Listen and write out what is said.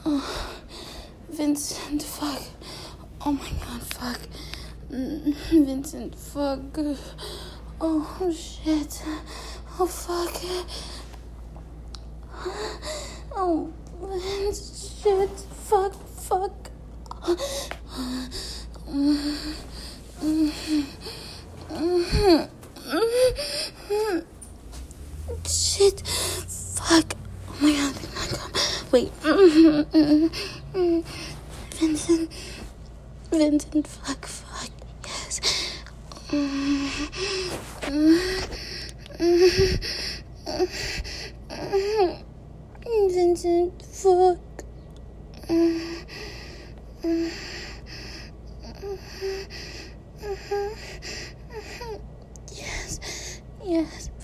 Vincent, fuck. Oh my god, fuck. Vincent, fuck. Oh, shit. Oh, fuck. Oh, Vince, shit. Fuck. Shit. Fuck. Oh my god. Wait. Vincent, fuck. Yes. Vincent, fuck. Yes.